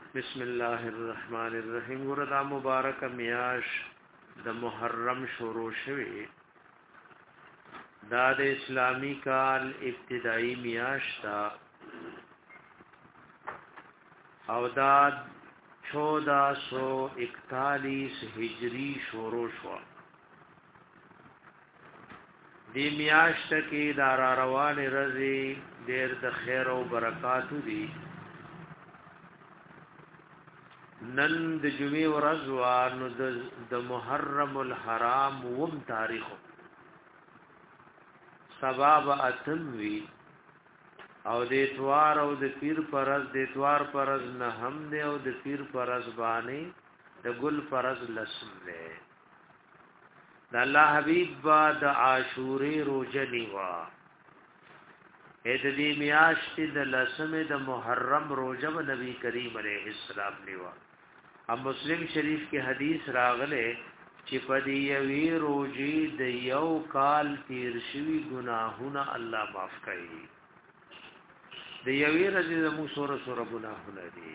بسم الله الرحمن الرحیم. وردا مبارک میاش د محرم شروع شوی. دا د اسلامی کال ابتدائی میاش تا او دا 1441 هجری شروع شو. دی میاش تکی دارا روان رضی دیر د خیر او برکاتو دی. نن د جمعې ورځ وا نو د محرم الحرام وم تاریخ سبب اتموی او د اتوار او د پیر پرز د اتوار پرز نه هم دی او د پیر پرز باندې د ګل پرز لسم دی. د الله حبیب با د عاشورې روزه نیوا اې د دې میاشتې د لسمې د محرم روزه نبی کریم علیه السلام نیوا. اب مسلم شریف کې حدیث راغله چې په دې یوې روزي د یو کال تیر شوی ګناهونه الله معاف کوي. د یوې ورځې زموږ سوره ګناهونه دي.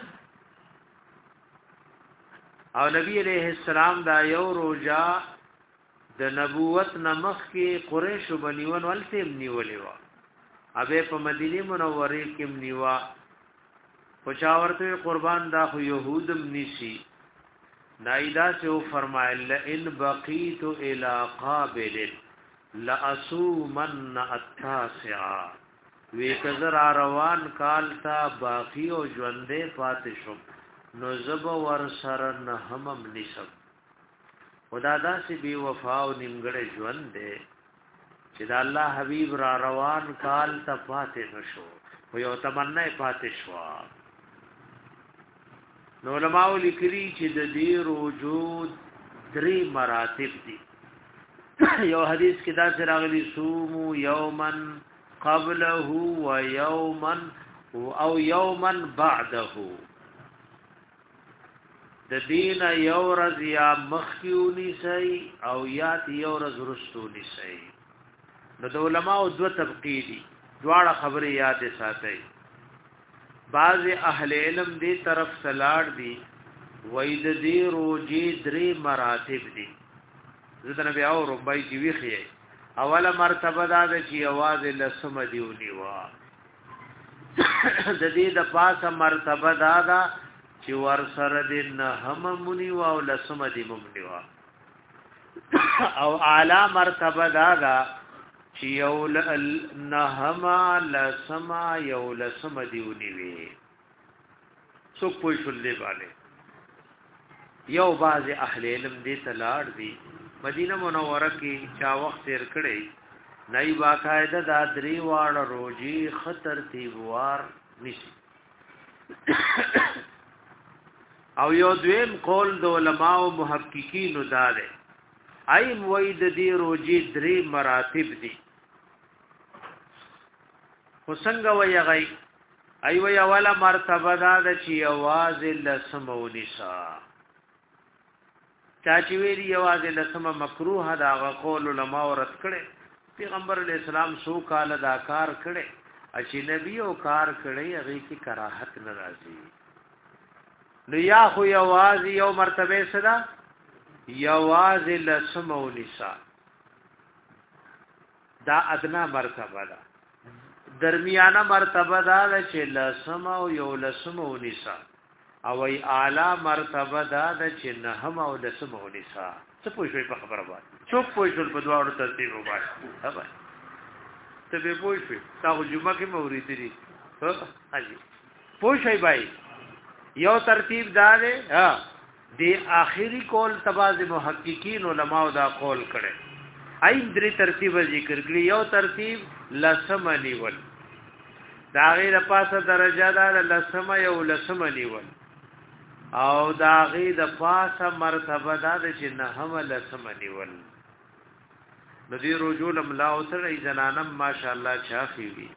او نبی علیہ السلام دا یو روزه د نبوت نمخ کې قریش بنیون ولته نیولې و. ابه په مدینه منوره کې نیوا پچاورته قربان دا خو يهودم نشي. نایدا سے فرمایل ان بقیت الى قابل لاسومن التاسع وی کذر روان کال تا باقی او ژوندې پاتې شو نو زب ور سره نه همم نشم. خدادا سے بی وفا او نیمګړې ژوند دې چې دا الله حبیب را روان کال ته پاتې نشو خو یو تمنا پاتې شو. نو علماء لیکلي چې د دې وجود 3 مراتب دي. یو حدیث کې دا راغلي صومو یوما قبله و یوما او یوما بعده. د دین یو ورځ یا مخکیونی سي او یا یو ورځ رستونی سي. نو د علماء دو طبقې دي دواړه خبرې یاد ساتئ. بعض اهل علم دی طرف سلاړ دی وید دی روجی 3 مراتب دی. زه نبی او ربای دی ویخی اوله مرتبه دا چې आवाज لسم دیونی وا. د دې د پاسه مرتبه دا چې ور سره د نه هم مونی وا او لسم دی مونی وا. او اعلی مرتبه دا چې یو نهما لسما یو لسم دیونی وی. سو کوئی شلې باندې یو باز اهل علم دې تلاړ دی مدینه منوره کې چا وخت تیر کړي نئی باقاعده دا 3 واړه روزي خطر تیوار نشي. او یو دویم قول د علماء او محققین دار ایم وید دی روزي 3 مراتب دي. وسنګ وی غي ای وی اوله مرتبه دا چې आवाज لسمو نسا چا چې ویلی आवाज لسم مکروه دا قول علماء ورت کړي. پیغمبر علی السلام سو کال دا کار کړي چې نبی او کار کړي هغه کی کراهت ناراضي. نو یا خو आवाज یو مرتبه صدا आवाज لسمو نسا دا ادنا مرتبه ده. درمیانه مرتبه دا چې لسم او یو لسم او نساء او ای اعلی مرتبه دا چې نهم او لسم او نساء. څه پوښوي په خبره باندې څوک پوښول په دواړو ترتیب وباش هبا ته به پوښوي تاسو جمعه کې موري دي هاجي پوښوي بھائی یو ترتیب دا دی دی اخیری قول تباز محققین علماء دا قول کړي. ایم 3 ترتیب ذکر کړي. یو ترتیب لسم نیول دا غیر پاسه درجه دا لسم یو لسم نیول او دا غیر پاسه مرتبه دا چې نه هم لسم نیول. ندی رجول املا او سره زنانم ماشاءالله چاخي وي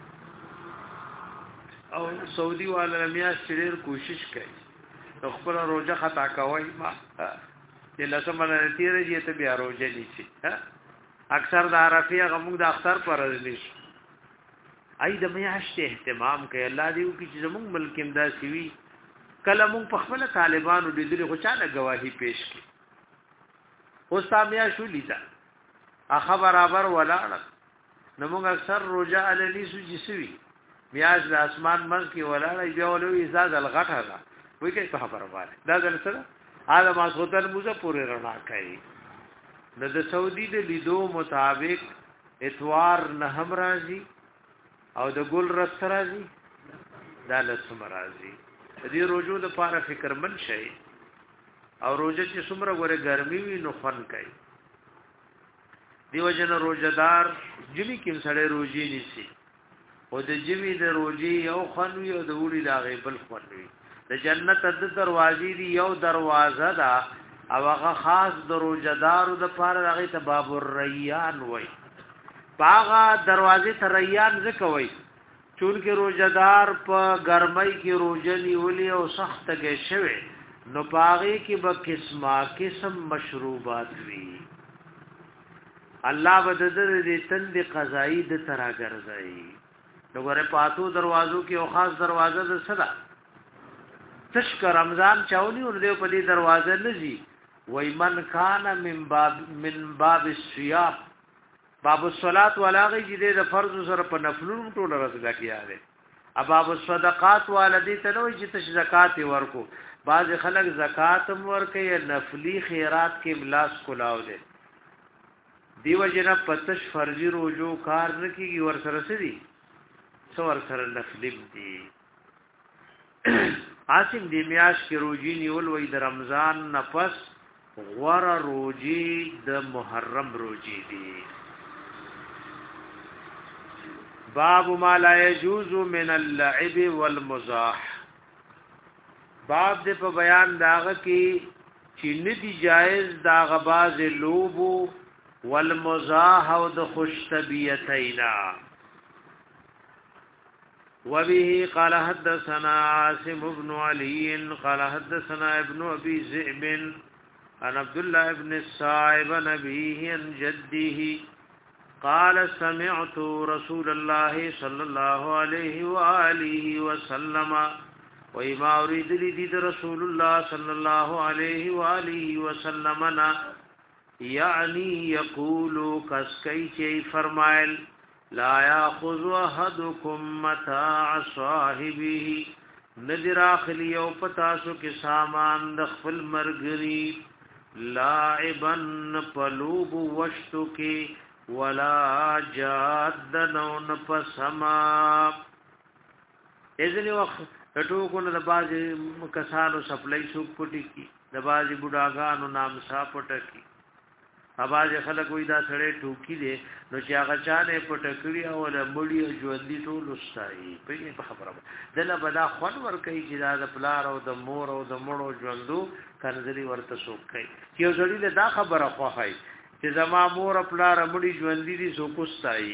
او سعودي والا میا شریر کوشش کوي خپل روزه خطا کوي ما چې لسم نه تیرې ته بیا روزه نشي. اکثر د عرفه غمو د اختر پر ورځ ای د میاشت اهتمام کوي. الله دې وکړي چې زموږ ملک امدا سوي کله مونږ په خپل طالبانو لیدل خو چا نه گواهی پیش کی اوس تامیا شو لیدا اخ برابر ولاړ نو موږ اکثر روزه علی سوجسوي میاج د اسمان منځ کې ولاړ بیا ولوي ازاز الغټه ده وای کې په خبره وایي دا ځل سره اعلی ماسوتن موزه پورې رڼا کوي د سعودي د لیدو مطابق اتوار نه هم راځي او د ګل رس راځي دا لسم راځي دې روزو د پاره فکر من شي او روزه چې څومره غره ګرمي وي نو خون کوي دیو جن روزدار جمی کیم سړی روزي نیسی او د جمی د روزي یو خنوي او د وړي د غیبل خنوي د جنت د دروازې دی یو دروازه دا او هغه خاص د روزدارو د پاره هغه ته باب الریان وای باغه دروازې ته ریان زکوي چون کې روزدار په ګرمۍ کې روزنی ولي او سخت کې شوي نو باغې کې به قسم مشروبات وي الله بددر دې تند قضایی د ترا ګرځي نو غره پاتو دروازو کې او خاص دروازه د صدا تشک رمضان چاوني ور دې په دې دروازه نزي وای من کان من باب الصيام باب الصلات ولاغي دې د فرض سره په نفلونو ټول رسګه کیاله اباب الصدقات والدي ته نو چې تش زکات ورکو بعض خلک زکات ورکي نفلی خیرات کې ملاس کولاو دي دیو جنا پتش فرضی روزو کار نکیږي ور سره سدي سو ور سره نفلم دي عاصم دی میاش کې روزي نیول وې د رمضان نفس غور روزي د محرم روزي دي باب ما لا يجوز من اللعب والمزاح باب دې په بیان داغه کې چې ندي جائز داغه باز لوبو والمزاح او د خوش طبيعتینا وبه قال حدثنا عاصم بن علي قال حدثنا ابن ابي ذئب عن عبد الله بن الصائب نبيه عن جده قال سمعت رسول الله صلى الله عليه واله وسلم وما اريد لدي رسول الله صلى الله عليه واله وسلم یعنی یقولو کسکی چی فرمائل لا یاخذ احدکم متاع صاحبه ندر اخلی او پتاسو کی سامان د خپل مرګری لاعبن پلوب وشتو کی ولا جادن پسما اذن وخت ټوکو نه د باز کسانو سپلای سو پټی کی د باز بډاګانو نام صاحب کی اواز خلک وې دا سړی ټوکی دی نو چې هغه چانه په ټکړی او له مړی ژوندۍ ټول وستای په خبره دله بدا خون ور کوي چې دا د پلار او د مور او د مړو ژوندو کنځري ورته سوک کوي چې یو ځړي له دا خبره خوای چې زما مور پلار مړی ژوندۍ دي سو کوستای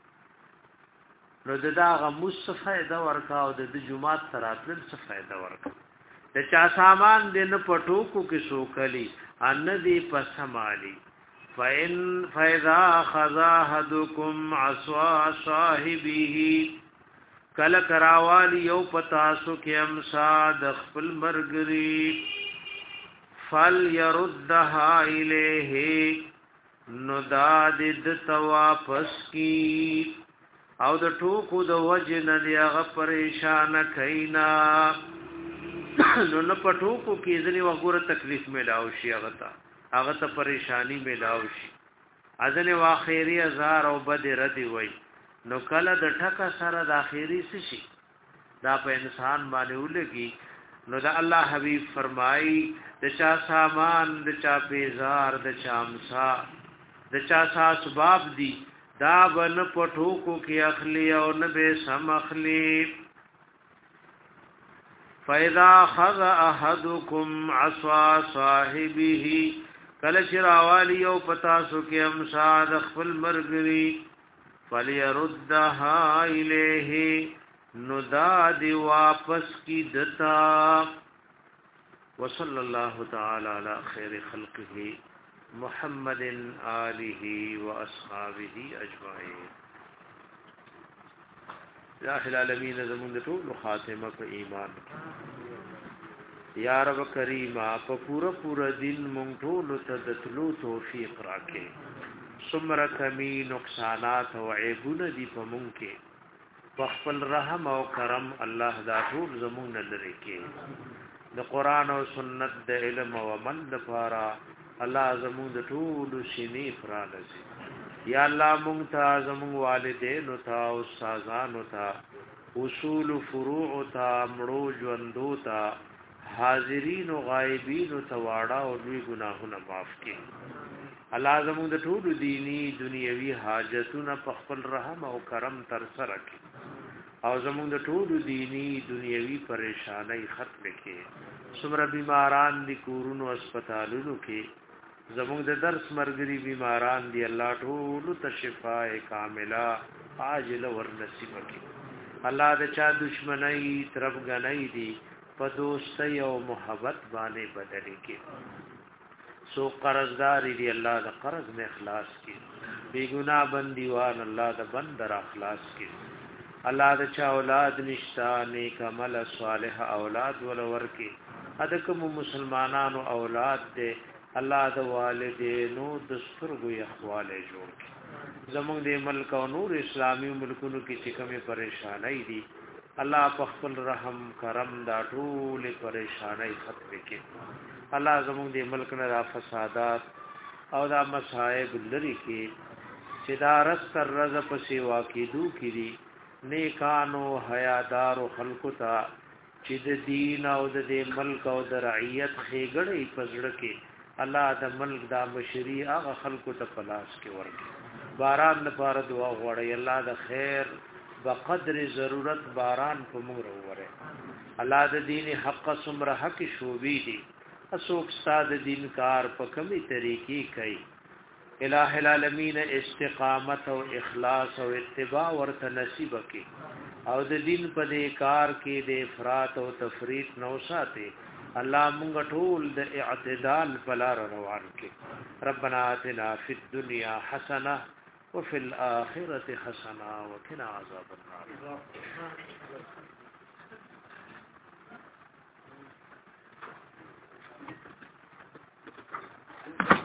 نو دا غ مصفایده ورکا او د جمعات تراتل څه فائدہ ورکا د چا سامان دې نه پټوکو کې سوکلی ان دې پسمالي فَإِذَا خَذَا أَحَدُكُمْ عَصَا صَاحِبِهِ کل کراوالی یو پتاسو کې امسا د خپل مرګري فَلْيَرُدَّهَا إِلَيْهِ نو دا د واپس کی او د ټوکو د وجن دی هغه پریشان کینا نو نه پټوکو کې ځنی وګوره تکلیف ملاو شي هغه ته پریشانی ملاو شي اذن واخیری هزار او بد رد وای نو کله د ټکا سره د اخیری شي دا په انسان باندې ولګي نو دا الله حبیب فرمای د چا سامان د چا پیزار د چا امسا د چا اسباب دي دا بن پټوکو کې اخلي او نه به سم اخلي فَإِذَا خَذَ أَحَدُكُمْ عَصَا صَاحِبِهِ کله چې راوالی او پتاسو کې امسا د خپل مرګري فَلْيَرُدَّهَا إِلَيْهِ نو دا دی واپس کی دتا وصلی الله تعالی علی خیر خلقه محمد آله و اصحابه اجمعین یا العالمین زمون ټول خاتمه په ایمان یا رب کریما په پورا دین مونږ ټول ته د تلو توفیق راکې سمره کمی نقصانات او عیبونه دي په مونږ کې په خپل رحم او کرم الله دا ټول زمونږ نه لري کې د قران او سنت د علم او عمل لپاره الله زمونږ د ټول شینې فرانځي یا الله مونږ ته زمونږ والدین او تا استادانو ته اصول فروع ته مړو ژوندو ته حاضرین او غایبین او تواړه او لوی ګناهونه معاف کړي الله زموږ د ټول دینی دنیوي حاجتونه په خپل رحم او کرم تر سره کړي او زموږ د ټول دینی دنیوي پریشانای ختم کړي څومره بیماران دي کورونو هسپتالونو کې زموږ د درس مرګري بیماران دي الله ټول ته شفاء کامله عاجله ور نصیب کړي الله د چا دشمنی طرف غنۍ دي په دوستۍ او محبت باندې بدلې کې سو قرضدار دی الله د قرض میں اخلاص کی بے گناہ بندیوان الله د بندر اخلاص کی الله د چا اولاد نشتا نیک عمل صالح اولاد ولور کی ادکم مسلمانانو اولاد دے الله د والدینو د سترګو احواله جوړ کی زمونږ د ملک او نور اسلامی ملکونو کې چې کومه پریشانای دي الله په خپل رحم کرم دا ټول پریشانای ختم کړي الله زموږ د ملک نه را فسادات او دا مصائب لري کې چې دا رس تر رز په سیوا کې دو کړي نیکانو حیادار خلقو ته چې د دین او د ملک او د رعیت خېګړې پزړه کې الله د ملک دا بشری هغه خلقو ته پلاس کې ورکړي باران لپاره دعا غواړي الله د خیر بقدر ضرورت باران په موږ وروره الله د دین حق سمره حق شوبې دي اسوک استاد دین کار په کمی طریقې کوي الہ العالمین استقامت او اخلاص او اتباع ورته نصیب کړي او د دین په دې کار کې د افراط او تفریط نو ساتي الله موږ ټول د اعتدال په لار روان کړي ربنا آتنا فی الدنیا حسنه وفي الآخرة حسنة وقنا عذاب النار